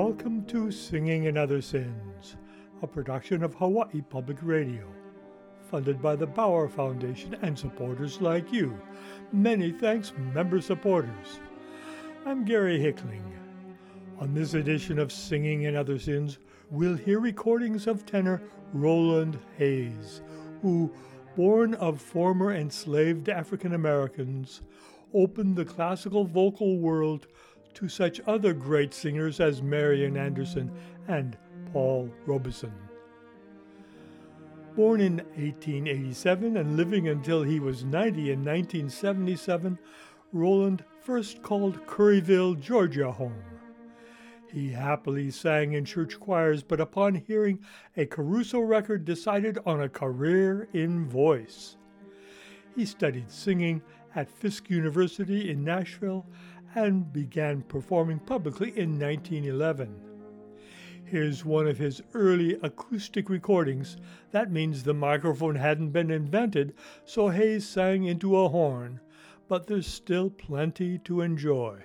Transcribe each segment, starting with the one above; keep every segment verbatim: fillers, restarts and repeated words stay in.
Welcome to Singing and Other Sins, a production of Hawaii Public Radio, funded by the Bauer Foundation and supporters like you. Many thanks, member supporters. I'm Gary Hickling. On this edition of Singing and Other Sins, we'll hear recordings of tenor Roland Hayes, who, born of former enslaved African Americans, opened the classical vocal world to such other great singers as Marian Anderson and Paul Robeson. Born in eighteen eighty-seven and living until he was ninety in nineteen seventy-seven, Roland first called Curryville, Georgia home. He happily sang in church choirs, but upon hearing a Caruso record decided on a career in voice. He studied singing at Fisk University in Nashville and began performing publicly in nineteen eleven. Here's one of his early acoustic recordings. That means the microphone hadn't been invented, so Hayes sang into a horn, but there's still plenty to enjoy.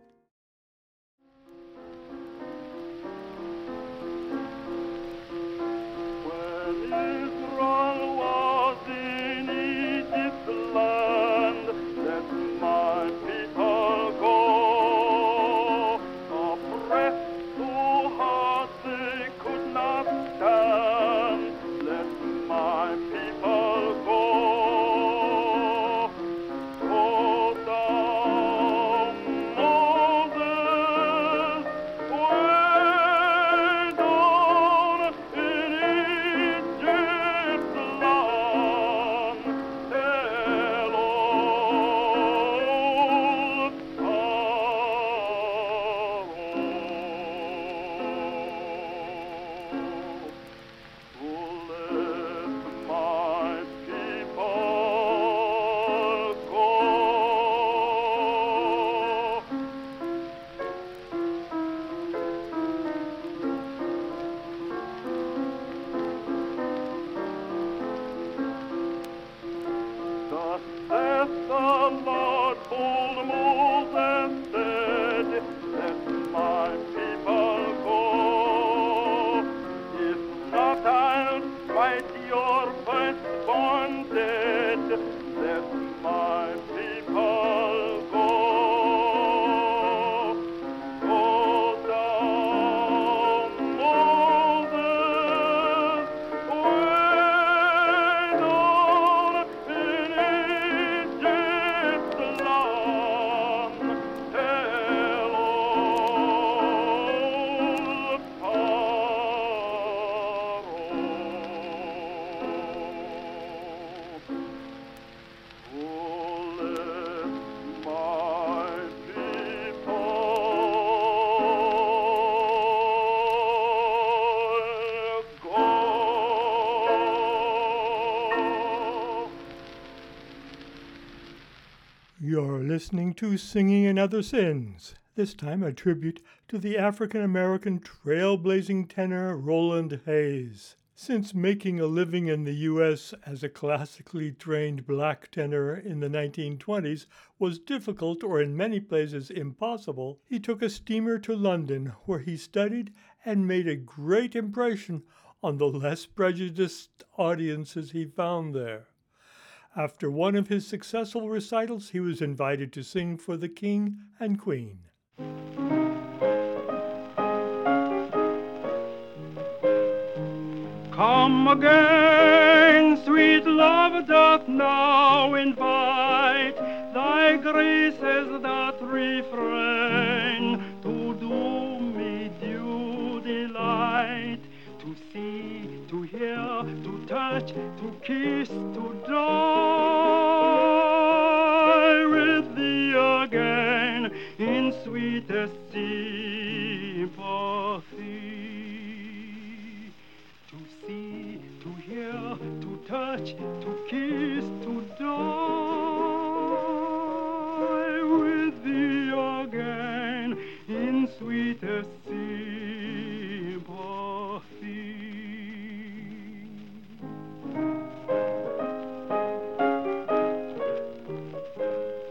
You're listening to Singing and Other Sins, this time a tribute to the African-American trailblazing tenor Roland Hayes. Since making a living in the U S as a classically trained black tenor in the nineteen twenties was difficult or in many places impossible, he took a steamer to London where he studied and made a great impression on the less prejudiced audiences he found there. After one of his successful recitals, he was invited to sing for the King and Queen. Come again, sweet love doth now invite thy graces that refrain to do me due delight, to see, to hear, to touch, to kiss, to die with thee again in sweetest sympathy. To see, to hear, to touch, to kiss, to die with thee again in sweetest sympathy.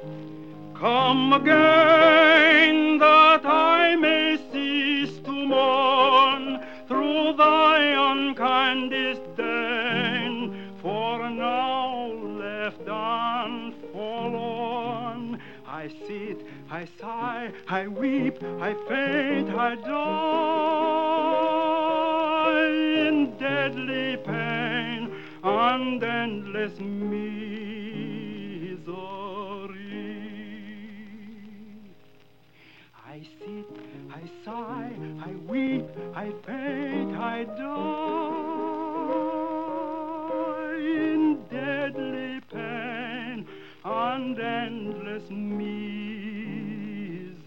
Come again that I may cease to mourn I sit, I sigh, I weep, I faint, I die in deadly pain and endless misery. I sit, I sigh, I weep, I faint, I die in deadly pain and endless misery.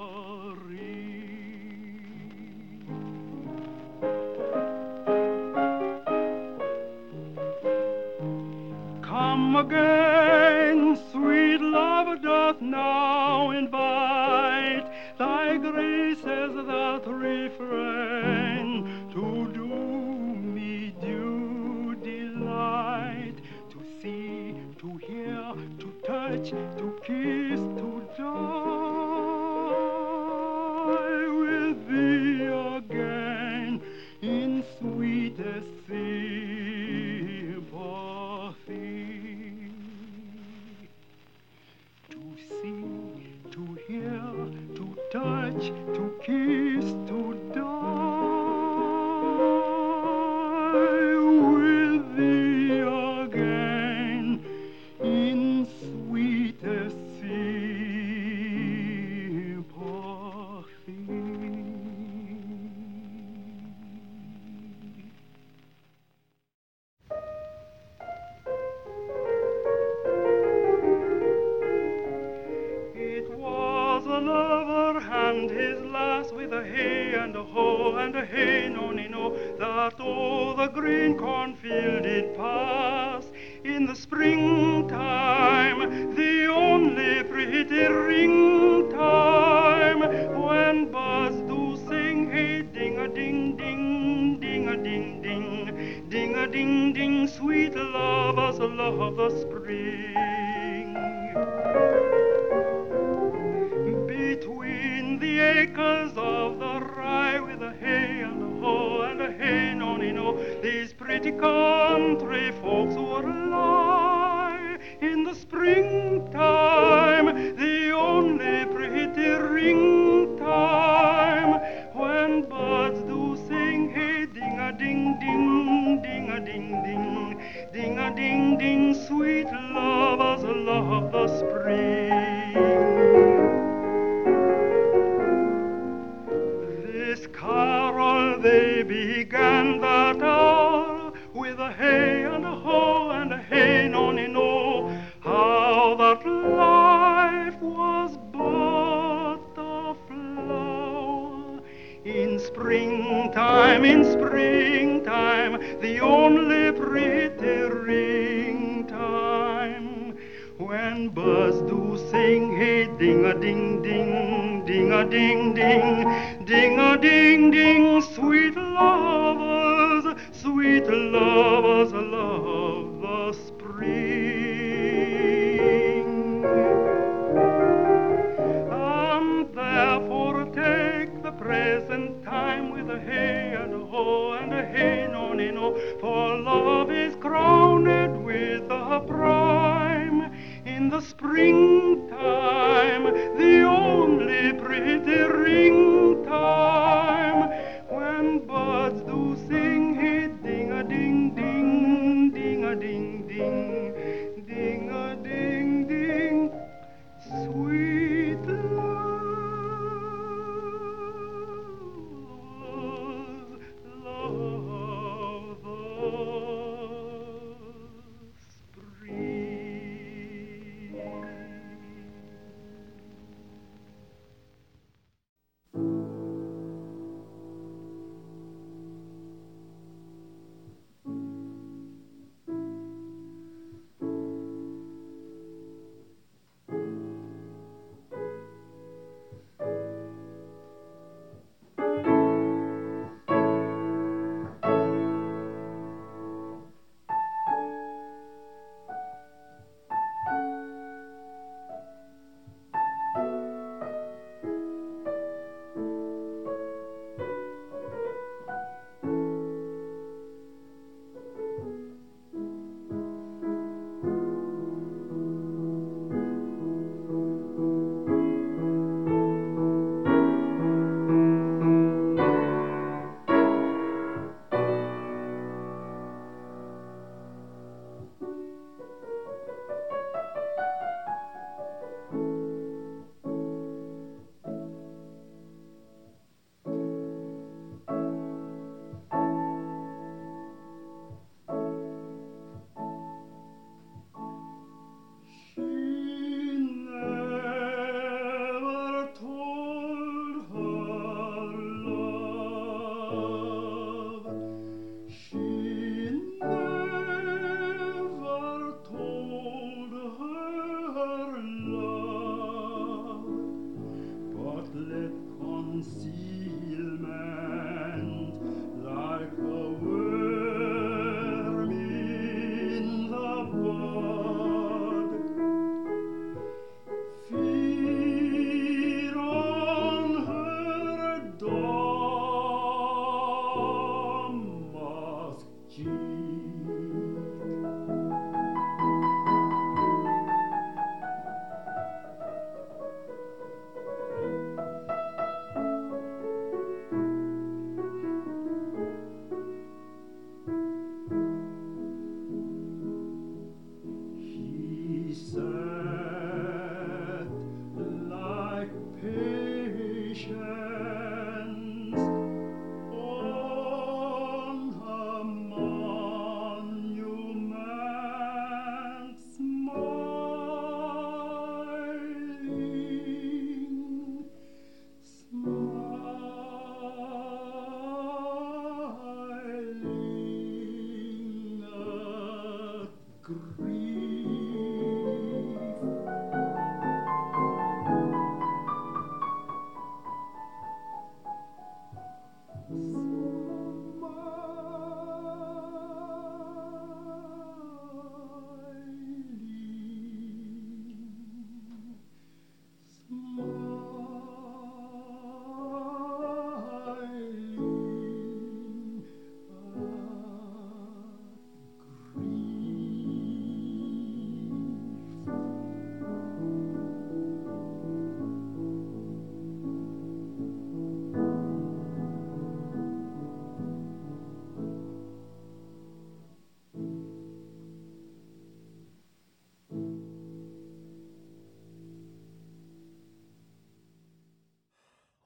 Come again, sweet love doth now invite thy graces that refrain to do me due delight, to see, to hear, to touch, to kiss, to die with thee again in sweetest sympathy. To see, to hear, to touch, to kiss, to die with thee again in sweetest sympathy. It was a lover and his lass with a hey and a ho and a hey nonny no, that o'er the green cornfield did pass in the springtime, the only pretty ring time, when birds do sing hey ding a ding ding, ding a ding ding, ding a ding ding, sweet lovers love the spring. Between the acres of the rye with a hey and a ho and a hey nonny no, these pretty country folks would lie in the springtime, the only pretty ring time, when birds do sing hey ding a ding ding, ding a ding ding, ding a ding ding, sweet lovers love the spring. This carol they began that hour with a hey and a ho and a hey nonny no, how that life was but a flower in springtime, in springtime, the only pretty ring time, when birds do sing hey ding a ding ding, ding a ding ding, ding a ding ding, sweet lovers, sweet lovers love the spring. And therefore take the present time with a hey and a ho and a hey nonny no, for love is crowned with a prime in the springtime, the only pretty ring time, when birds do sing hey ding a ding ding, ding a ding ding, ding a ding ding, sweet lovers love the spring.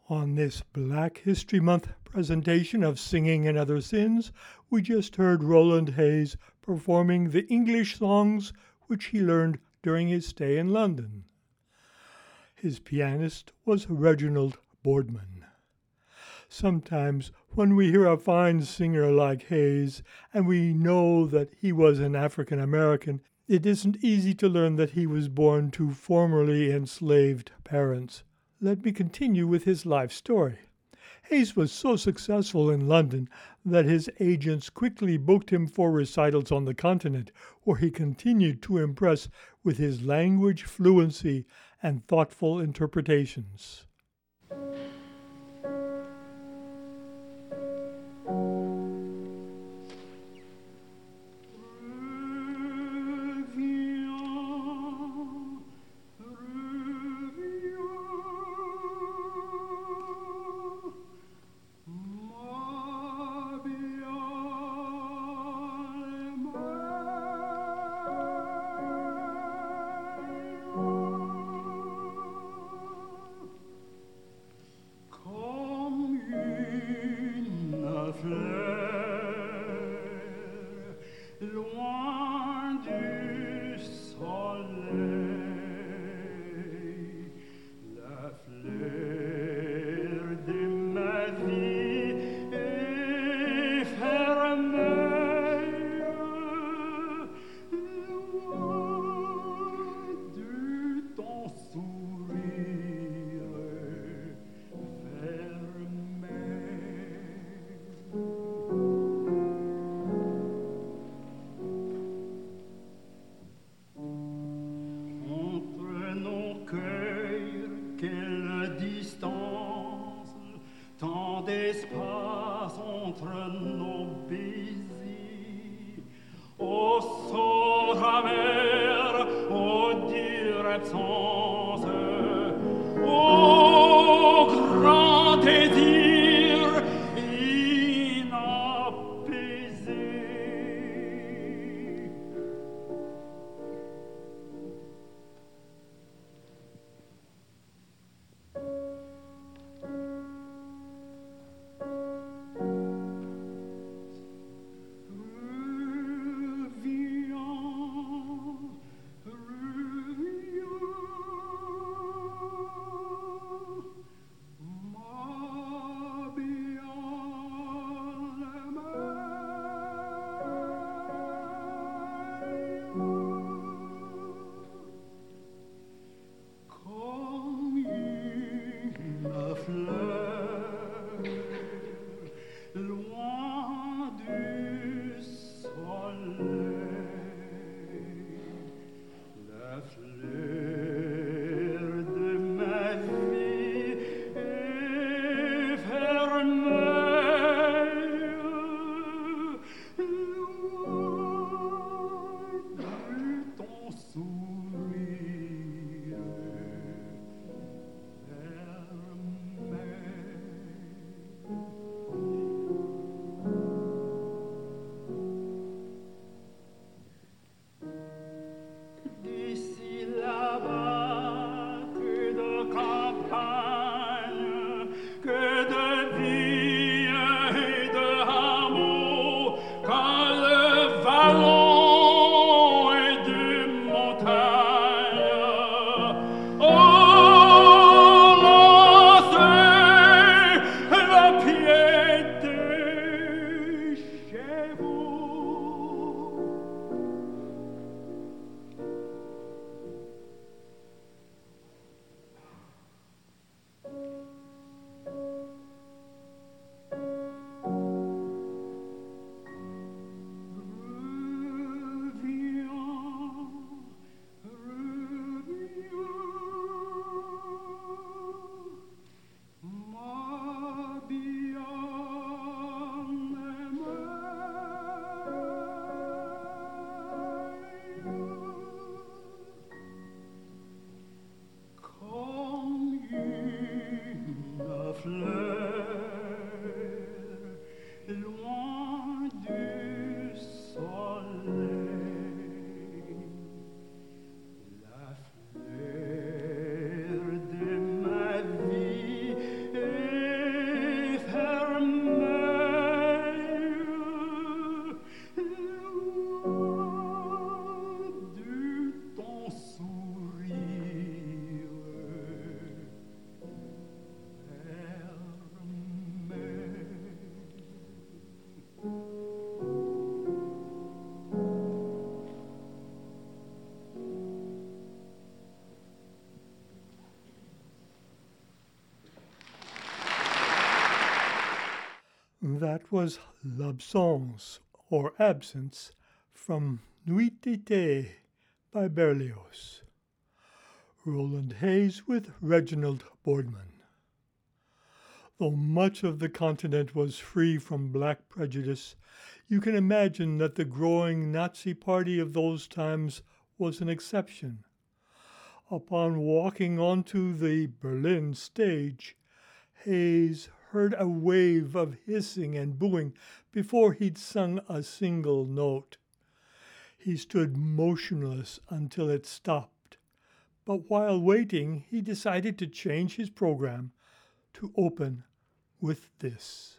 On this Black History Month presentation of Singing and Other Sins, we just heard Roland Hayes performing the English songs which he learned during his stay in London. His pianist was Reginald Boardman. Sometimes when we hear a fine singer like Hayes and we know that he was an African American, it isn't easy to learn that he was born to formerly enslaved parents. Let me continue with his life story. Hayes was so successful in London that his agents quickly booked him for recitals on the continent, where he continued to impress with his language fluency and thoughtful interpretations. D'ici là-bas, que de campagnes That was Love Songs, or Absence, from Nuit d'été by Berlioz. Roland Hayes with Reginald Boardman. Though much of the continent was free from black prejudice, you can imagine that the growing Nazi Party of those times was an exception. Upon walking onto the Berlin stage, Hayes heard a wave of hissing and booing before he'd sung a single note. He stood motionless until it stopped, but while waiting, he decided to change his program to open with this.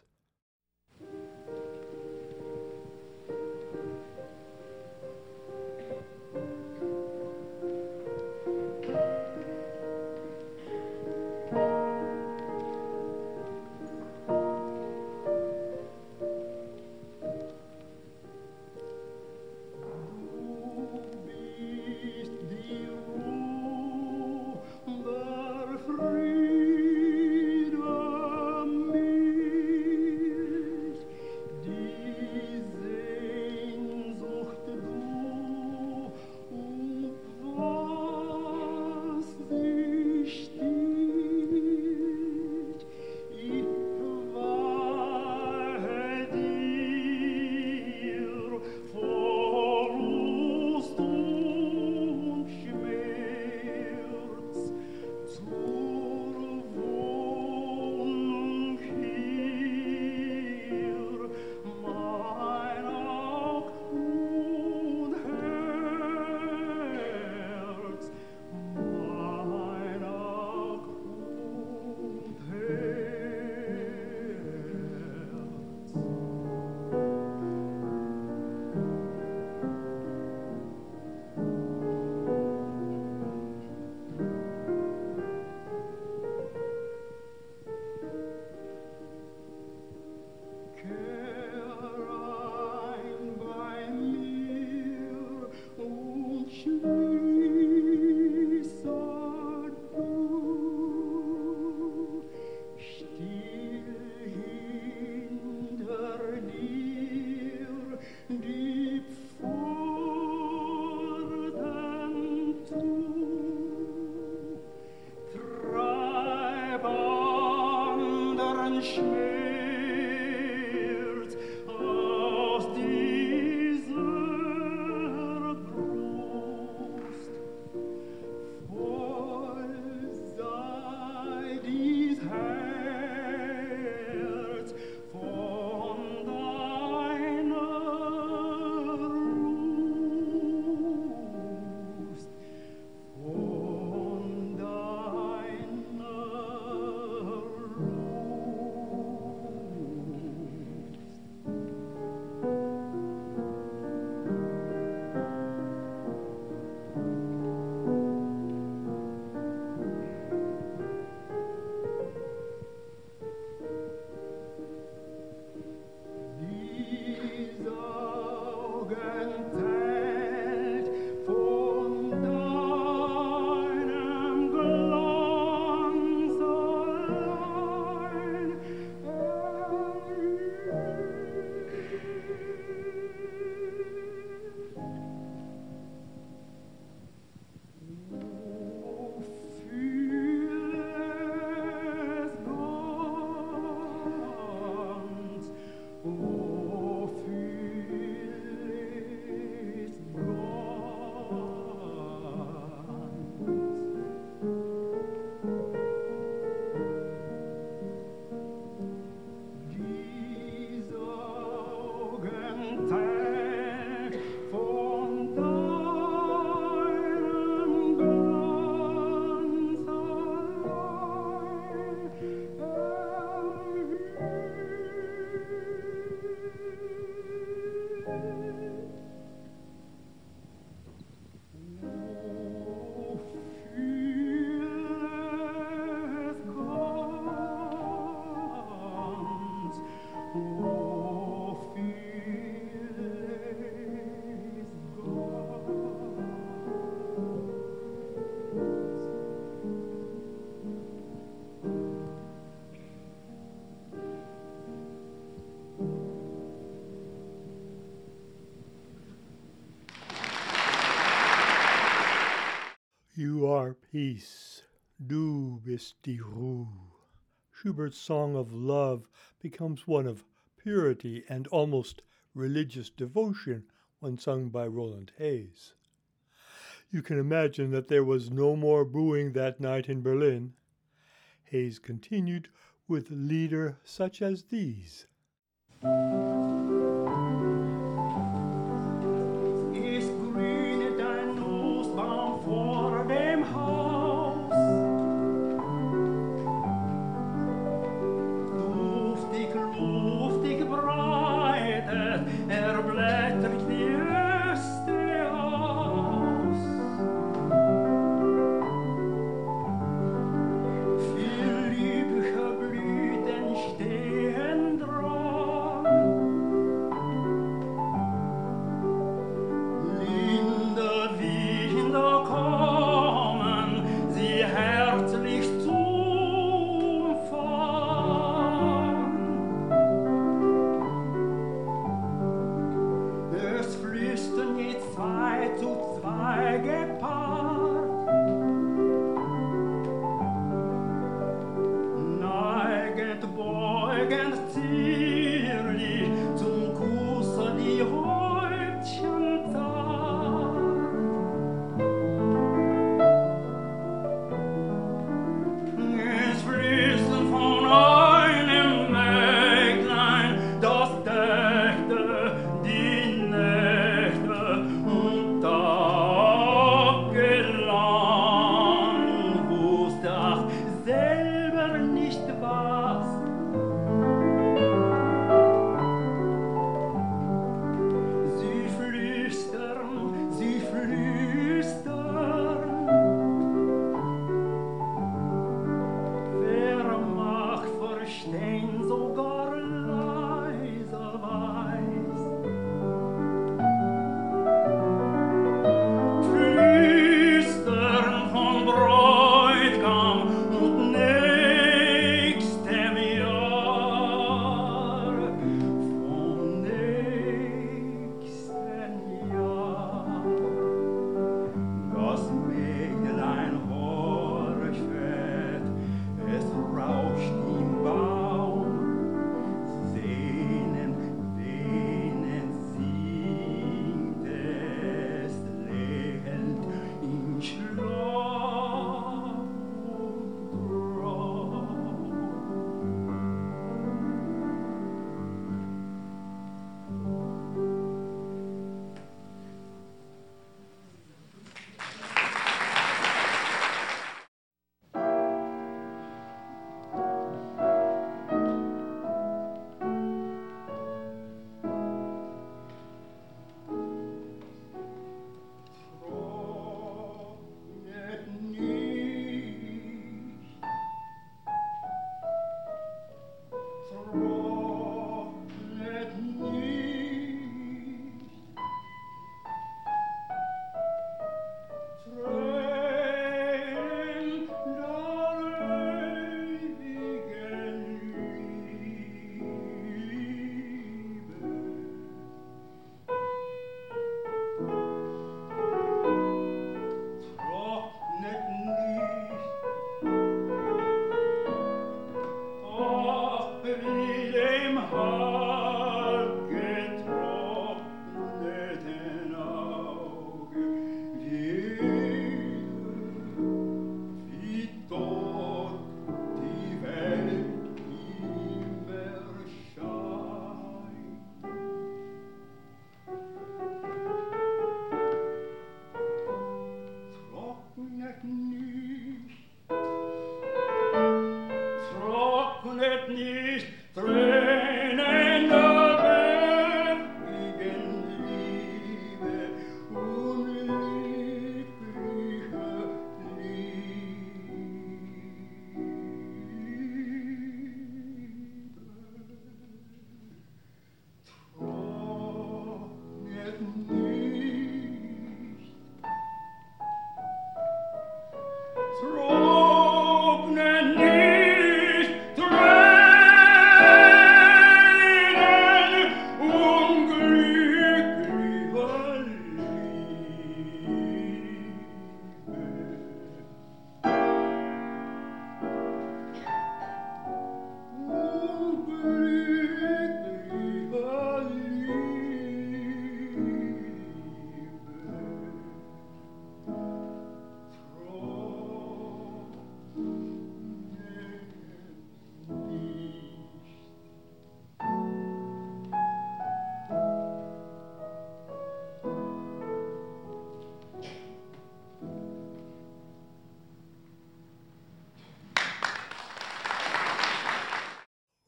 You are peace, du bist die Ruhe. Schubert's song of love becomes one of purity and almost religious devotion when sung by Roland Hayes. You can imagine that there was no more booing that night in Berlin. Hayes continued with lieder such as these.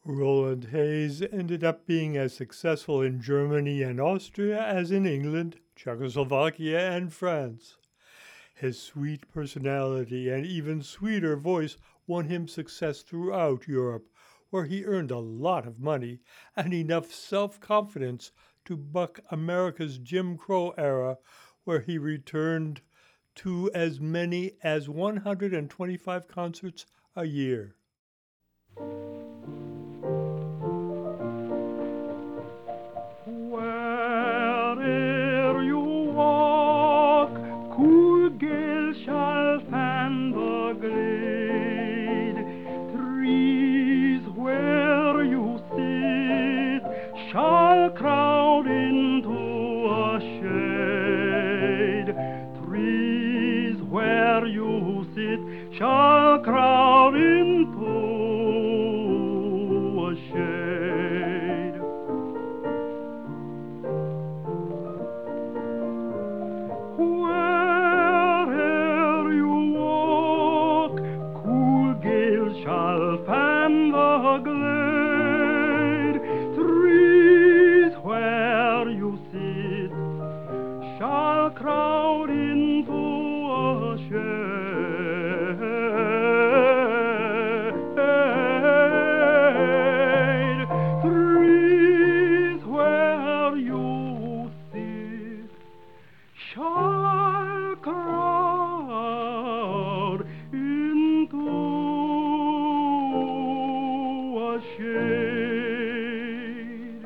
Roland Hayes ended up being as successful in Germany and Austria as in England, Czechoslovakia, and France. His sweet personality and even sweeter voice won him success throughout Europe, where he earned a lot of money and enough self-confidence to buck America's Jim Crow era, where he returned to as many as one hundred twenty-five concerts a year. Where'er you walk, cool gale shall fan the glade. Trees where you sit shall crowd into a shade. Trees where you sit shall crowd into a shade. Where'er you walk, cool gales shall fan the glade. Trees where you sit shall crowd into a shade. Trees where you sit shall crowd into a shade.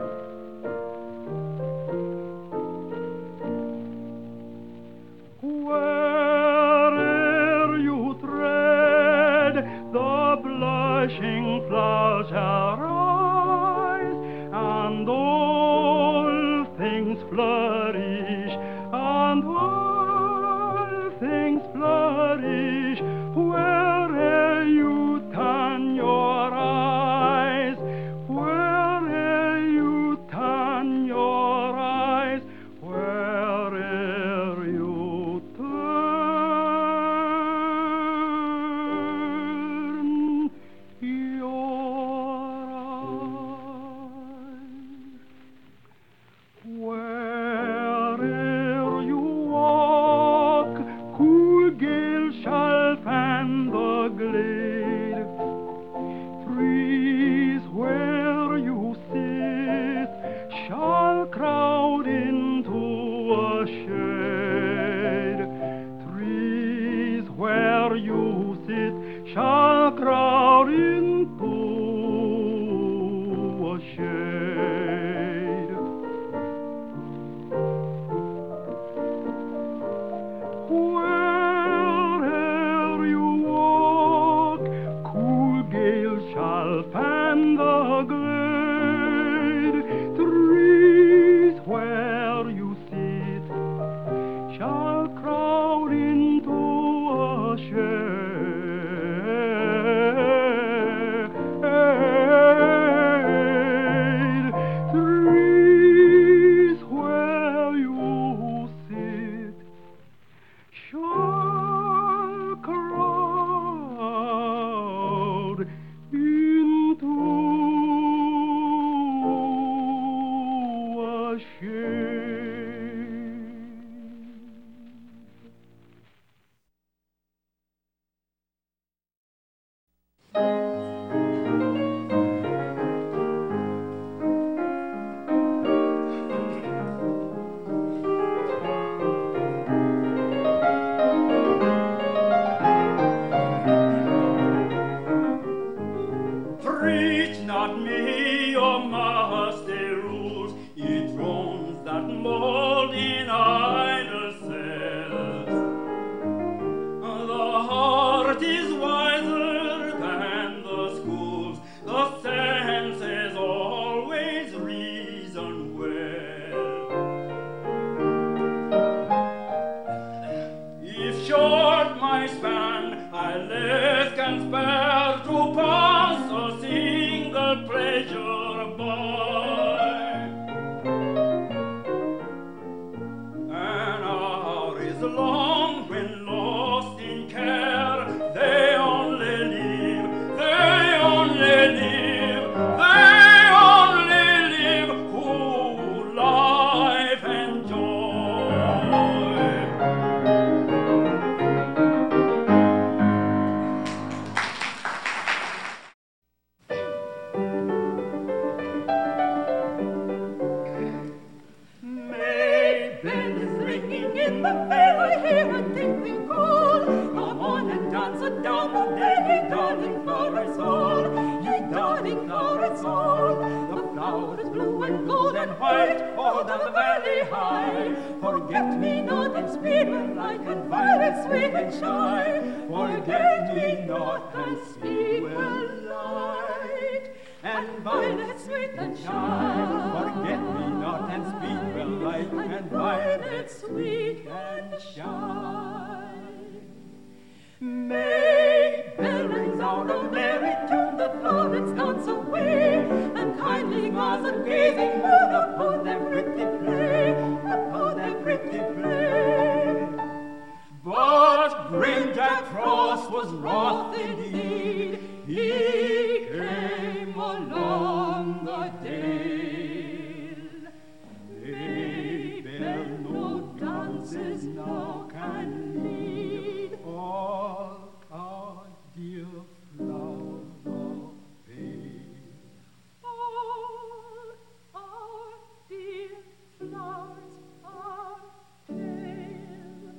Where'er you tread, the blushing flowers shall rise, and all things flourish, and all things flourish. Where'er you turn your eyes, where'er you turn your eyes, where'er you turn your eyes. Where'er you walk, cool gale shall fan the glade. Trees where you sit shall crowd into a shade. Trees where you sit shall crowd into a shade. Where'er you walk, cool gale shall fan the glade. Trees where you sit shall crowd into a shade. Trees where you sit shall crowd into a shade. Preach not me your master rules, ye thrones that mold in idle cells. The heart is wiser than the schools, the senses always reason well. If short my span, I less can spare to pass a single pleasure by. An hour is long when lost in care. They only live, they only live, they and white, all down the valley high. Forget-me-not and speed when light, and violet sweet and shy. Forget-me-not and speed when light, and violet sweet and shy. Forget-me-not and speed when light, and violet sweet and shy. May bell rings out a merry tune, the florets dance away, and kindly mouths and gazing moon upon their pretty play, upon their pretty play. But grim Jack Frost was wroth indeed, he came along the dale. May bell no dances now can lead, all our dear flower fade. All our dear flowers are pale.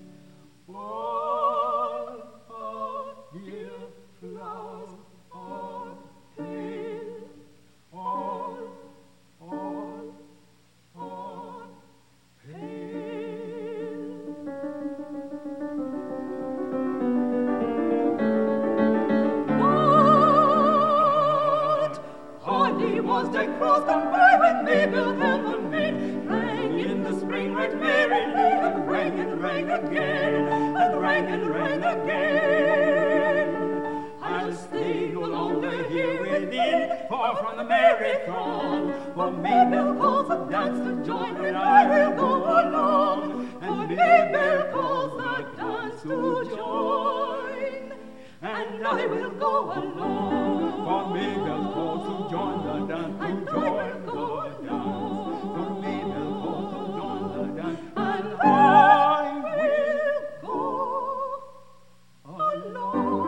All our dear flowers are pale. All, all, all was the cross come by when Mabel held the maid, rang in the spring right merrily, and rang and rang again, and rang and rang again. I'll stay no longer here within, far from the merry throng, for Mabel calls a dance to join, and I will go along. And Mabel calls the dance to join, and I will go along. For Mabel calls to join the dance, to join the dance. For Mabel calls to join the dance, and I will go along.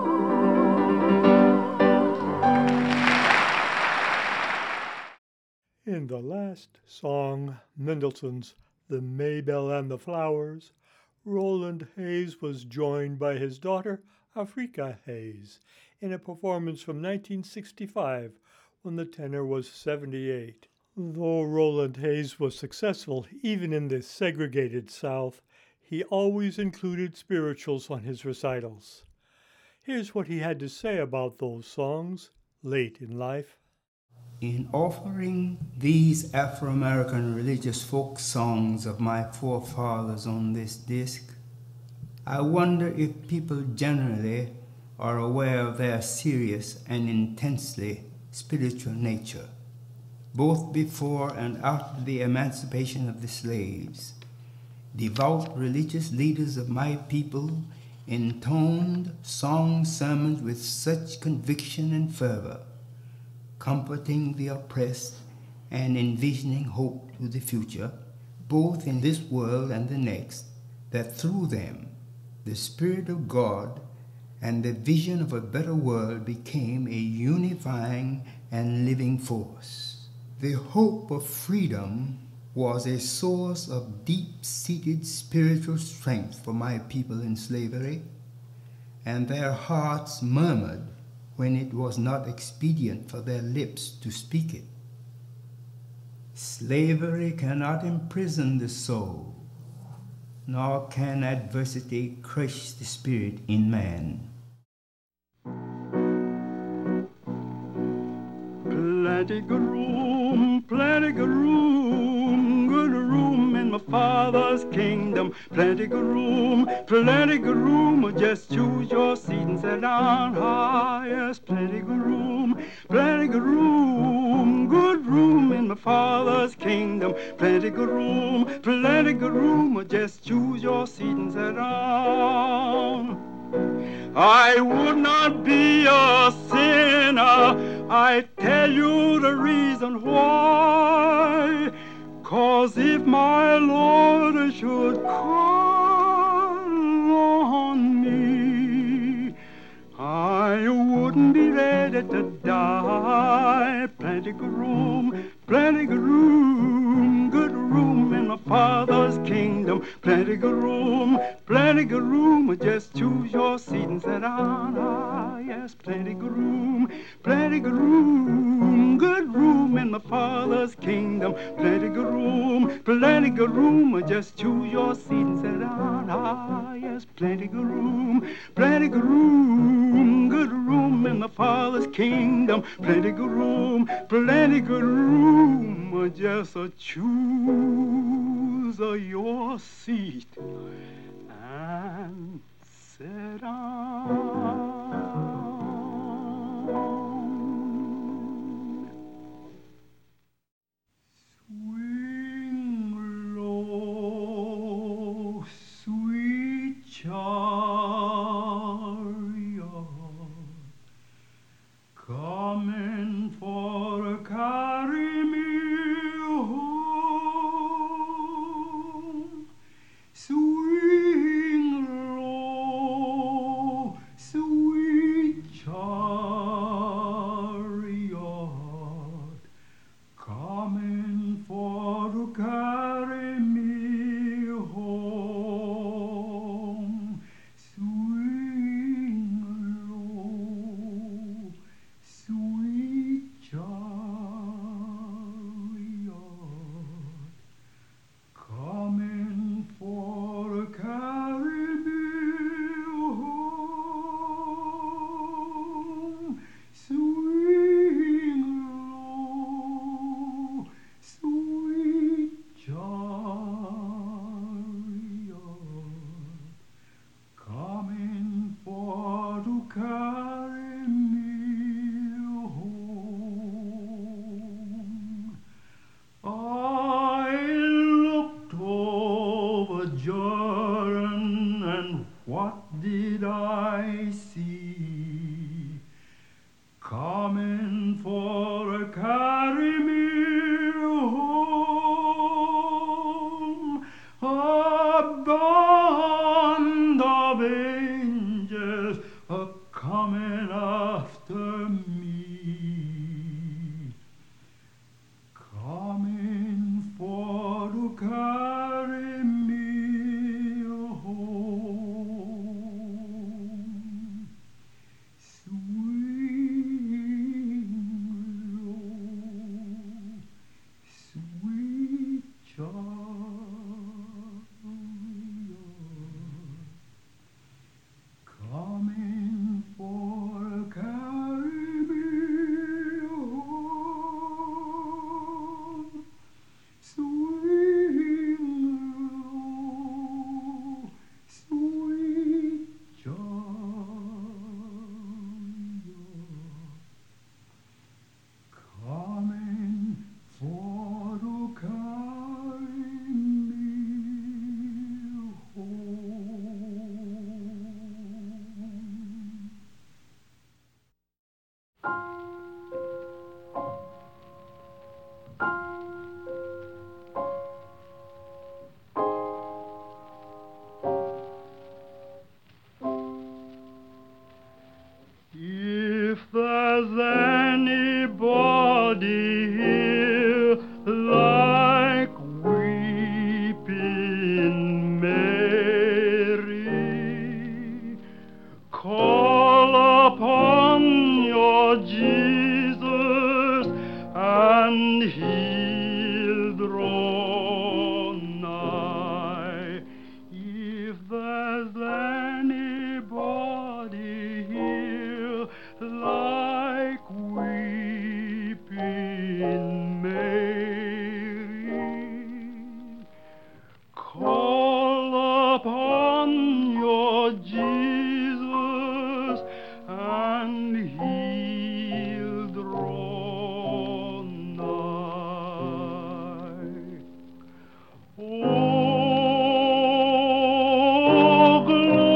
In the last song, Mendelssohn's The Maybelle and the Flowers, Roland Hayes was joined by his daughter, Afrika Hayes, in a performance from nineteen sixty-five when the tenor was seventy-eight. Though Roland Hayes was successful even in the segregated South, he always included spirituals on his recitals. Here's what he had to say about those songs late in life. In offering these Afro-American religious folk songs of my forefathers on this disc, I wonder if people generally are aware of their serious and intensely spiritual nature, both before and after the emancipation of the slaves. Devout religious leaders of my people intoned song sermons with such conviction and fervor, comforting the oppressed and envisioning hope to the future, both in this world and the next, that through them the Spirit of God and the vision of a better world became a unifying and living force. The hope of freedom was a source of deep-seated spiritual strength for my people in slavery, and their hearts murmured when it was not expedient for their lips to speak it. Slavery cannot imprison the soul, nor can adversity crush the spirit in man. Plenty good room, plenty good room, good room in my Father's kingdom. Plenty good room, plenty good room, just choose your seat and sit down high. Yes, plenty good room, plenty good room, good room in my Father's kingdom. Plenty good room, plenty good room, just choose your seat and sit down. I would not be a sinner, I tell you the reason why. 'Cause if my Lord should call on me, I wouldn't be ready to die. Plenty good room, plenty good room, good room in my Father's kingdom. Plenty good room, plenty good room, just choose your seat and sit down. Ah, yes, plenty good room, plenty good room, good room in my Father's kingdom. Plenty good room, plenty good room. Just choose your seat and sit down. Ah, yes, plenty good room, plenty good room. Good room in my Father's kingdom. Plenty good room, plenty good room. Just a choose your seat and sit down. Swing low, sweet chariot, coming for to carry me home. Swing low, sweet chariot, coming for to carry me home. Swing low, sweet chariot, coming for to carry me home. Swing low, sweet chariot, coming for to carry me home. I looked over Jordan, and what did I see? Coming for to carry me home, a band of angels a coming after me, coming for to carry me home. Swing low, sweet chariot, coming for to carry me home. Swing low, sweet chariot, coming for to carry me home. If there's anybody here like weeping Mary, call upon your Jesus and he'll draw nigh. If there's anybody here like weeping Mary, call upon your Jesus and he'll draw nigh. Oh,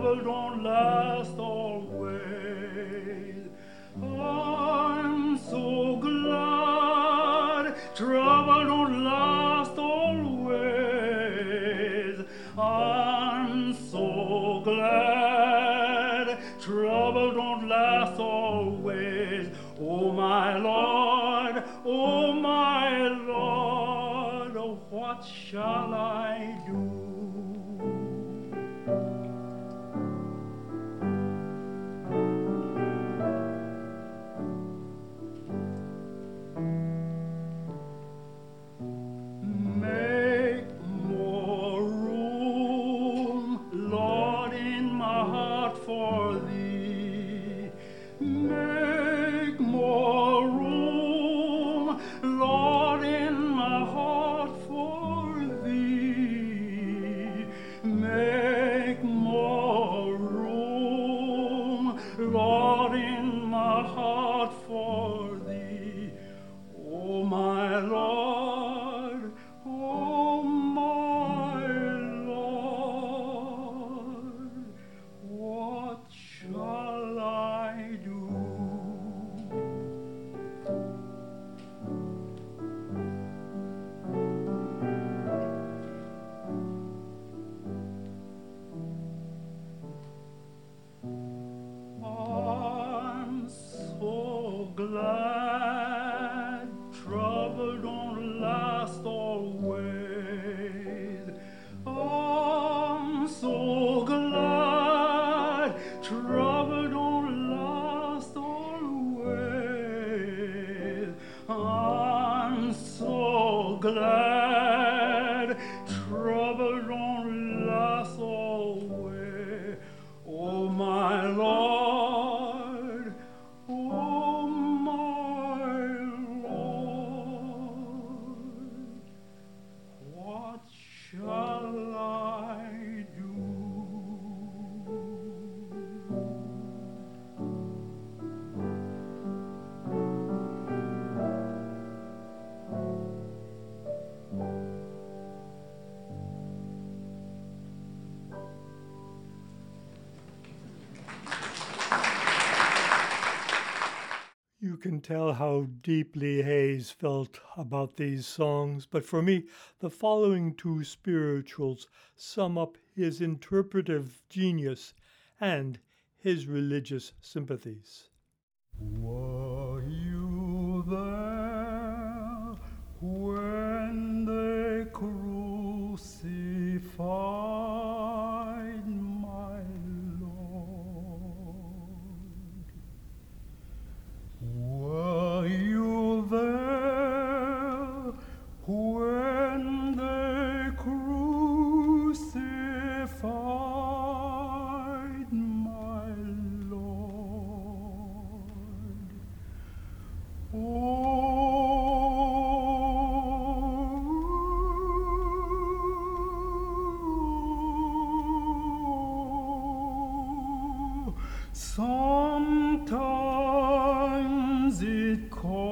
trouble don't last always. I'm so glad trouble don't last always. I'm so glad trouble don't last always. Oh my Lord, oh my Lord, oh, what shall I do? Glad trouble don't last always. I'm so glad trouble don't last always. I'm so glad trouble don't last always. Oh my Lord, oh my Lord, what shall I do? You can tell how deeply Hayes felt about these songs, but for me, the following two spirituals sum up his interpretive genius and his religious sympathies. Were you there when they crucified my Lord? Were you there when they crucified my Lord? Oh, sometimes it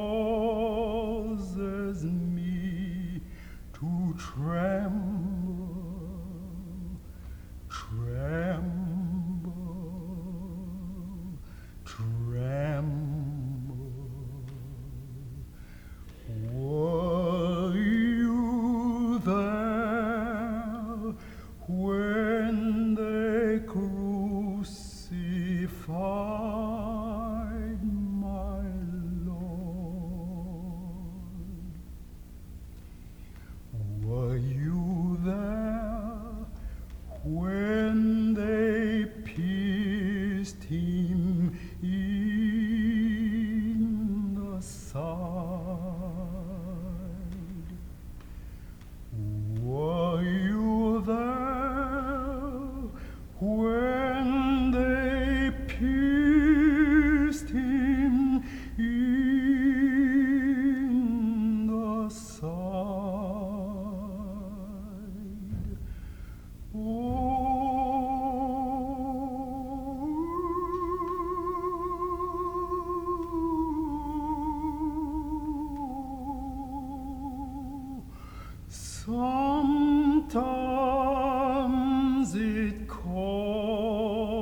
causes me to tremble, tremble, tremble. Were you there when they crucified my Lord? Were you there when they pierced him in the side? Were you there when they pierced him in the side? Oh, sometimes it calls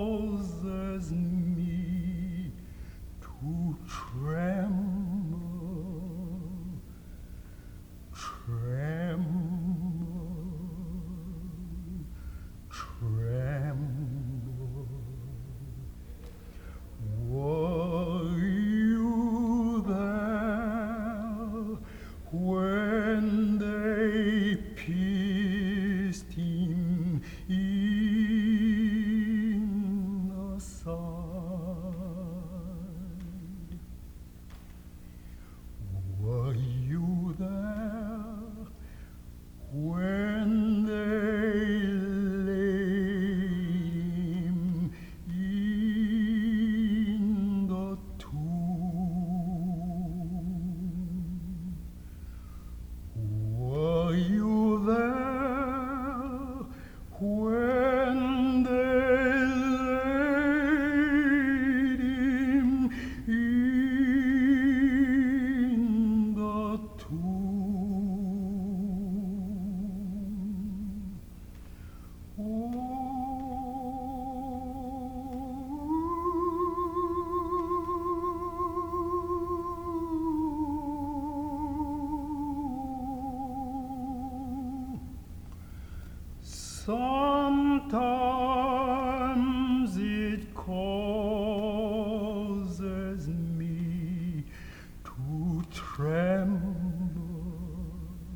when they pierced him in the side. Were you there when they laid him in the tomb? Were you there when they laid him in the tomb? Sometimes it causes me to tremble,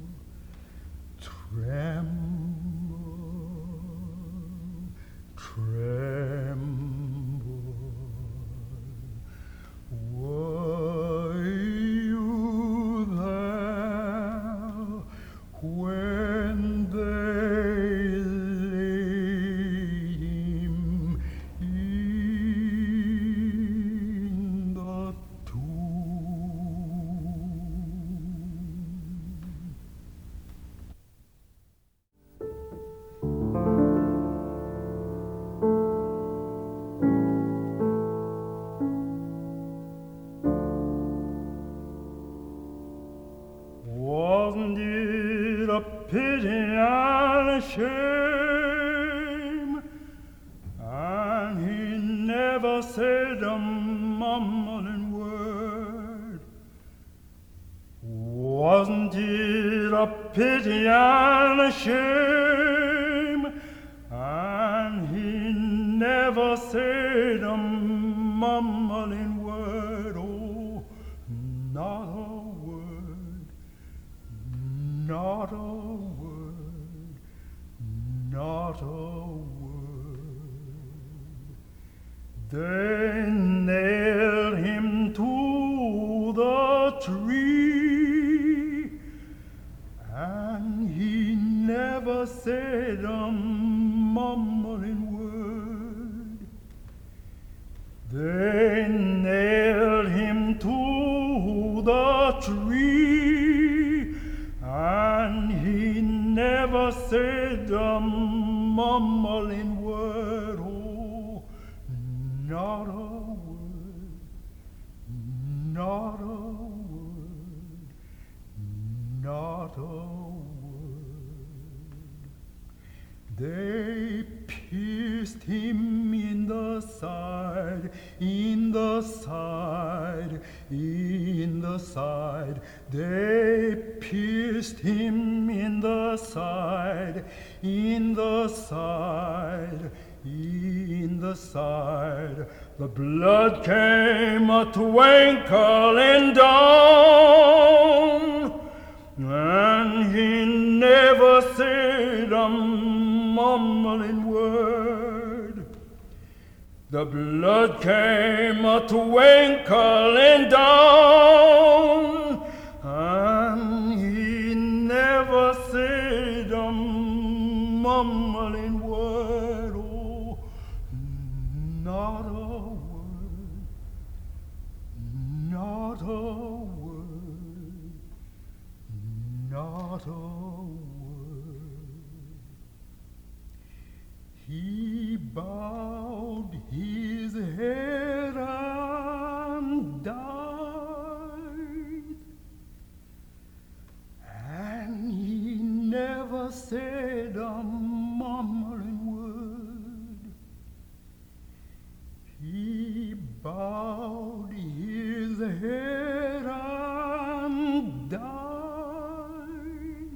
tremble, tremble. Were you there when they laid him in the tomb? Wasn't it a pity and a shame? And he never said a mumbling word. Wasn't it a pity and a shame? And he never said a mumbling word. Oh, not a word. Not a word, not a word. They nailed him to the tree, and he never said a mumbling word. They nailed him to the tree, and he never said a mumbling word. Oh, not a word, not a word, not a word. They pierced him in the side, in the side, in the side. They pierced him in the side, in the side, in the side. The blood came a twinkling down, and he never said a mumbling word. The blood came a twinkling down, and he never said a mumbling word. Oh, not a word, not a word, not a word. He bowed his head and died, and he never said a mumbling word. He bowed his head and died,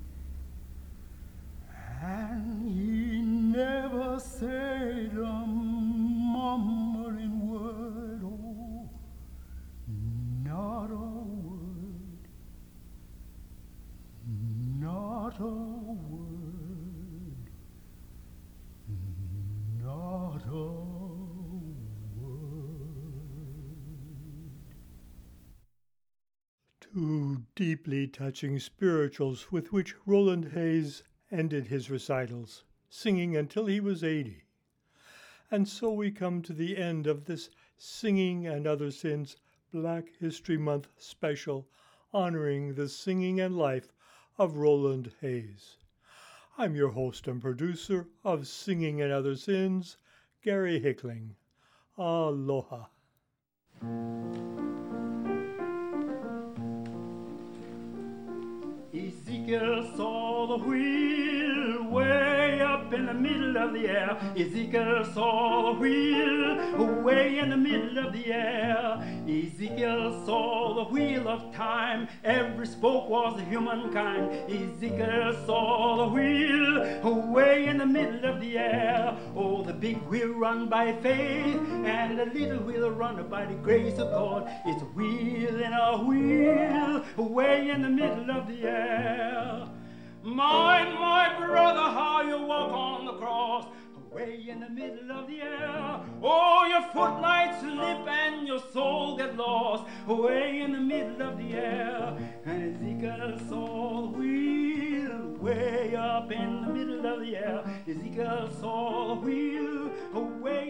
and he never said a mumbling word. Oh, not a word, a word, not a word. Two deeply touching spirituals with which Roland Hayes ended his recitals, singing until he was eighty. And so we come to the end of this Singing and Other Sins Black History Month special honoring the singing and life of Roland Hayes. I'm your host and producer of Singing and Other Sins, Gary Hickling. Aloha. Ezekiel saw the wheel way up in the middle of the air. Ezekiel saw the wheel way in the middle of the air. Ezekiel saw the wheel of time. Every spoke was humankind. Ezekiel saw the wheel way in the middle of the air. Oh, the big wheel run by faith, and the little wheel run by the grace of God. It's a wheel in a wheel way in the middle of the air. Mind, my brother, how you walk on the cross, away in the middle of the air. Oh, your foot might slip and your soul get lost, away in the middle of the air. And Ezekiel saw the wheel way up in the middle of the air. Ezekiel saw the wheel away